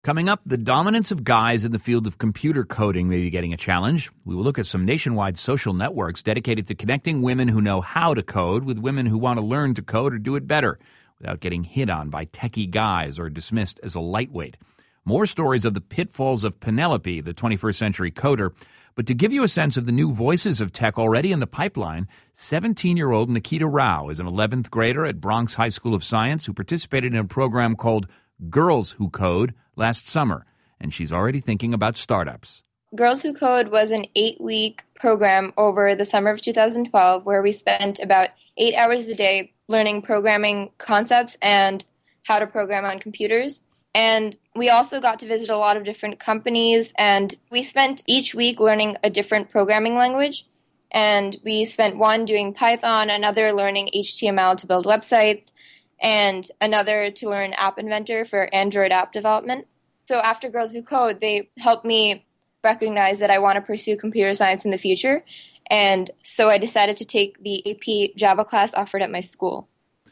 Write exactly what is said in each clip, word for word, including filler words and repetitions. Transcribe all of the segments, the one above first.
Coming up, the dominance of guys in the field of computer coding may be getting a challenge. We will look at some nationwide social networks dedicated to connecting women who know how to code with women who want to learn to code or do it better without getting hit on by techie guys or dismissed as a lightweight. More stories of the pitfalls of Penelope, the twenty-first century coder. But to give you a sense of the new voices of tech already in the pipeline, seventeen-year-old Nikita Rao is an eleventh grader at Bronx High School of Science who participated in a program called Girls Who Code last summer, and she's already thinking about startups. Girls Who Code was an eight-week program over the summer of two thousand twelve where we spent about eight hours a day learning programming concepts and how to program on computers. And we also got to visit a lot of different companies, and we spent each week learning a different programming language. And we spent one doing Python, another learning H T M L to build websites, and another to learn App Inventor for Android app development. So after Girls Who Code, they helped me recognize that I want to pursue computer science in the future. And so I decided to take the A P Java class offered at my school.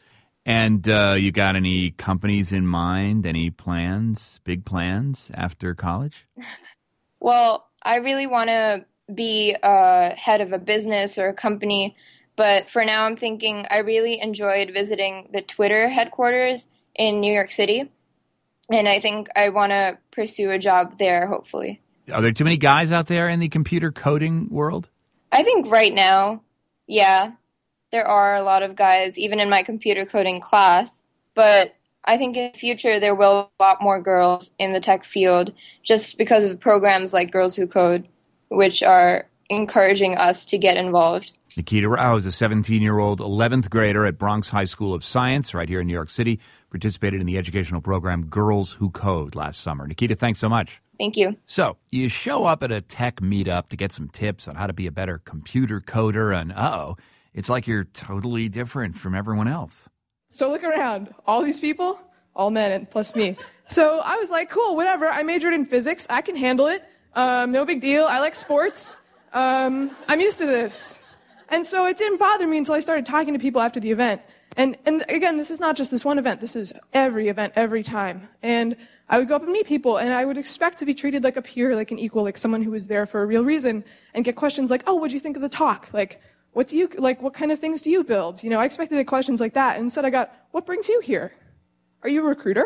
And uh, you got any companies in mind, any plans, big plans after college? Well, I really want to be a head of a business or a company, but for now I'm thinking I really enjoyed visiting the Twitter headquarters in New York City, and I think I want to pursue a job there, hopefully. Are there too many guys out there in the computer coding world? I think right now, yeah. There are a lot of guys, even in my computer coding class, but I think in the future there will be a lot more girls in the tech field just because of programs like Girls Who Code, which are encouraging us to get involved. Nikita Rao is a seventeen-year-old eleventh grader at Bronx High School of Science right here in New York City, participated in the educational program Girls Who Code last summer. Nikita, thanks so much. Thank you. So you show up at a tech meetup to get some tips on how to be a better computer coder, and uh-oh, it's like you're totally different from everyone else. So look around. All these people, all men, and plus me. So I was like, cool, whatever. I majored in physics. I can handle it. Um, no big deal. I like sports. Um, I'm used to this. And so it didn't bother me until I started talking to people after the event. And, and again, this is not just this one event. This is every event, every time. And I would go up and meet people, and I would expect to be treated like a peer, like an equal, like someone who was there for a real reason, and get questions like, oh, what'd you think of the talk? Like, What do you, like, what kind of things do you build? You know, I expected questions like that. Instead, I got, what brings you here? Are you a recruiter?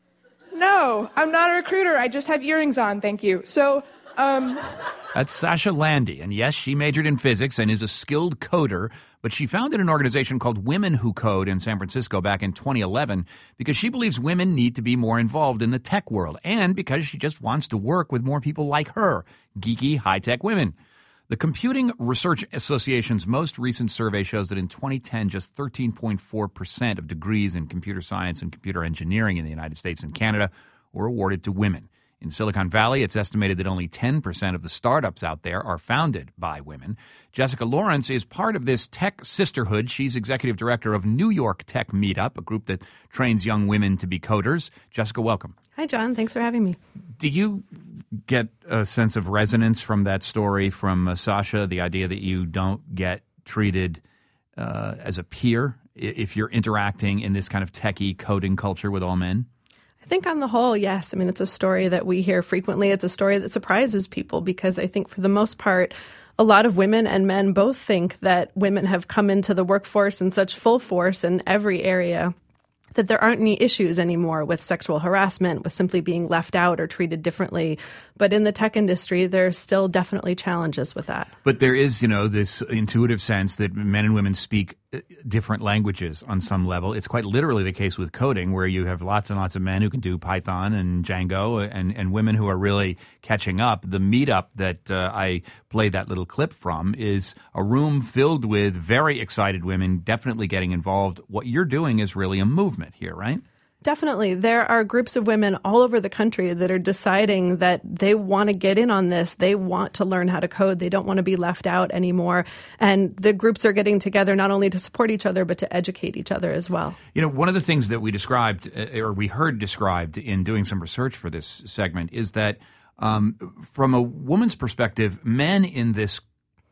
No, I'm not a recruiter. I just have earrings on, thank you. So, um... That's Sasha Landy. And yes, she majored in physics and is a skilled coder, but she founded an organization called Women Who Code in San Francisco back in twenty eleven because she believes women need to be more involved in the tech world and because she just wants to work with more people like her, geeky, high-tech women. The Computing Research Association's most recent survey shows that in twenty ten, just thirteen point four percent of degrees in computer science and computer engineering in the United States and Canada were awarded to women. In Silicon Valley, it's estimated that only ten percent of the startups out there are founded by women. Jessica Lawrence is part of this tech sisterhood. She's executive director of New York Tech Meetup, a group that trains young women to be coders. Jessica, welcome. Hi, John. Thanks for having me. Do you get a sense of resonance from that story from uh, Sasha, the idea that you don't get treated uh, as a peer if you're interacting in this kind of techie coding culture with all men? I think on the whole, yes. I mean, it's a story that we hear frequently. It's a story that surprises people because I think for the most part, a lot of women and men both think that women have come into the workforce in such full force in every area that there aren't any issues anymore with sexual harassment, with simply being left out or treated differently. But in the tech industry, there's still definitely challenges with that. But there is, you know, this intuitive sense that men and women speak different languages on some level. It's quite literally the case with coding, where you have lots and lots of men who can do Python and Django and, and women who are really catching up. The meetup that uh, I played that little clip from is a room filled with very excited women, definitely getting involved. What you're doing is really a movement here, right? Definitely. There are groups of women all over the country that are deciding that they want to get in on this. They want to learn how to code. They don't want to be left out anymore. And the groups are getting together not only to support each other, but to educate each other as well. You know, one of the things that we described, or we heard described in doing some research for this segment, is that um, from a woman's perspective, men in this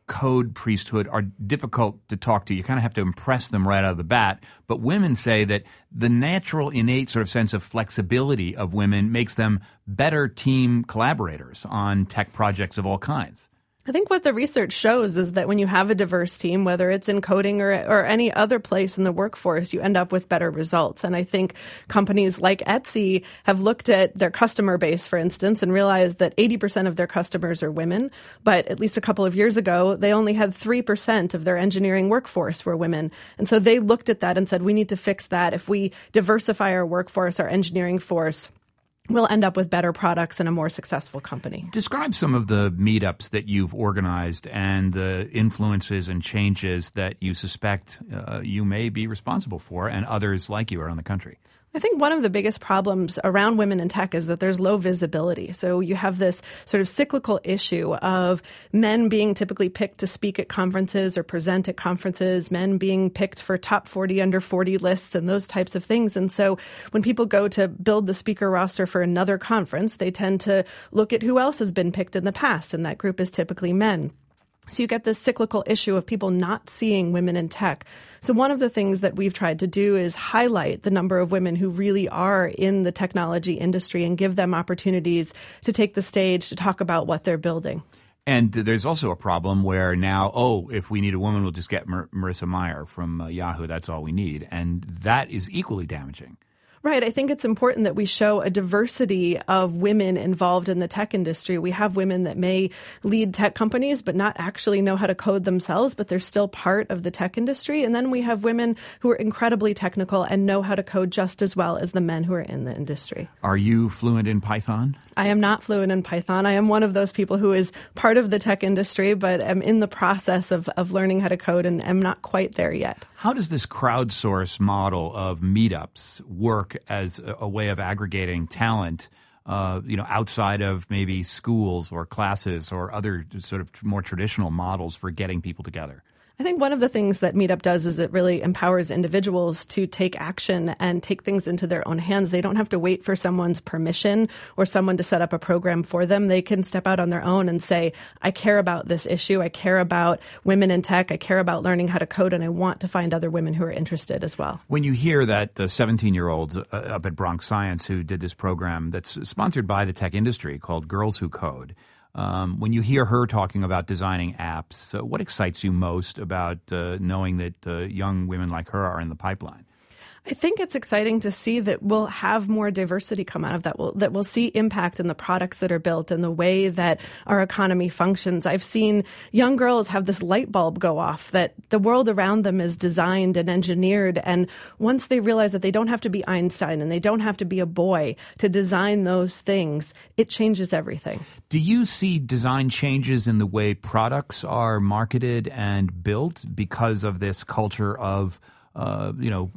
code priesthood are difficult to talk to. You kind of have to impress them right out of the bat. But women say that the natural, innate sort of sense of flexibility of women makes them better team collaborators on tech projects of all kinds. I think what the research shows is that when you have a diverse team, whether it's in coding or, or any other place in the workforce, you end up with better results. And I think companies like Etsy have looked at their customer base, for instance, and realized that eighty percent of their customers are women. But at least a couple of years ago, they only had three percent of their engineering workforce were women. And so they looked at that and said, we need to fix that. If we diversify our workforce, our engineering force, we'll end up with better products and a more successful company. Describe some of the meetups that you've organized and the influences and changes that you suspect uh, you may be responsible for and others like you around the country. I think one of the biggest problems around women in tech is that there's low visibility. So you have this sort of cyclical issue of men being typically picked to speak at conferences or present at conferences, men being picked for top forty, under forty lists and those types of things. And so when people go to build the speaker roster for another conference, they tend to look at who else has been picked in the past, and that group is typically men. So you get this cyclical issue of people not seeing women in tech. So one of the things that we've tried to do is highlight the number of women who really are in the technology industry and give them opportunities to take the stage to talk about what they're building. And there's also a problem where now, oh, if we need a woman, we'll just get Mar- Marissa Mayer from uh, Yahoo. That's all we need. And that is equally damaging. Right. I think it's important that we show a diversity of women involved in the tech industry. We have women that may lead tech companies but not actually know how to code themselves, but they're still part of the tech industry. And then we have women who are incredibly technical and know how to code just as well as the men who are in the industry. Are you fluent in Python? I am not fluent in Python. I am one of those people who is part of the tech industry, but am in the process of, of learning how to code and am not quite there yet. How does this crowdsource model of meetups work as a, a way of aggregating talent, uh, you know, outside of maybe schools or classes or other sort of more traditional models for getting people together? I think one of the things that Meetup does is it really empowers individuals to take action and take things into their own hands. They don't have to wait for someone's permission or someone to set up a program for them. They can step out on their own and say, I care about this issue. I care about women in tech. I care about learning how to code, and I want to find other women who are interested as well. When you hear that the seventeen-year-old uh, up at Bronx Science who did this program that's sponsored by the tech industry called Girls Who Code, Um, when you hear her talking about designing apps, uh, what excites you most about uh, knowing that uh, young women like her are in the pipeline? I think it's exciting to see that we'll have more diversity come out of that. We'll, that we'll see impact in the products that are built and the way that our economy functions. I've seen young girls have this light bulb go off that the world around them is designed and engineered. And once they realize that they don't have to be Einstein and they don't have to be a boy to design those things, it changes everything. Do you see design changes in the way products are marketed and built because of this culture of Uh, you know,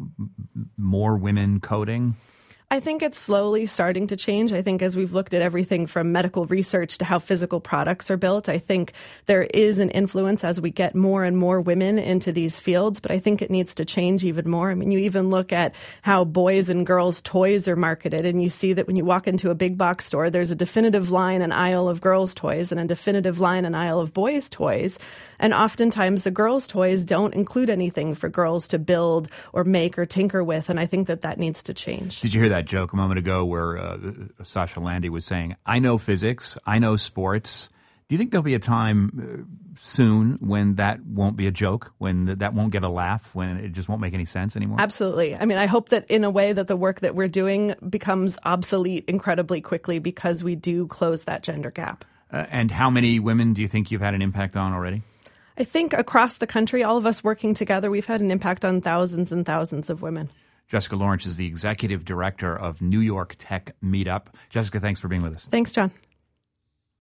more women coding? I think it's slowly starting to change. I think as we've looked at everything from medical research to how physical products are built, I think there is an influence as we get more and more women into these fields, but I think it needs to change even more. I mean, you even look at how boys and girls toys are marketed, and you see that when you walk into a big box store, there's a definitive line and aisle of girls' toys and a definitive line and aisle of boys' toys. And oftentimes the girls' toys don't include anything for girls to build or make or tinker with, and I think that that needs to change. Did you hear that joke a moment ago where uh, Sasha Landy was saying, I know physics, I know sports. Do you think there'll be a time uh, soon when that won't be a joke, when th- that won't get a laugh, when it just won't make any sense anymore? Absolutely. I mean, I hope that in a way that the work that we're doing becomes obsolete incredibly quickly because we do close that gender gap. Uh, and how many women do you think you've had an impact on already? I think across the country, all of us working together, we've had an impact on thousands and thousands of women. Jessica Lawrence is the executive director of New York Tech Meetup. Jessica, thanks for being with us. Thanks, John.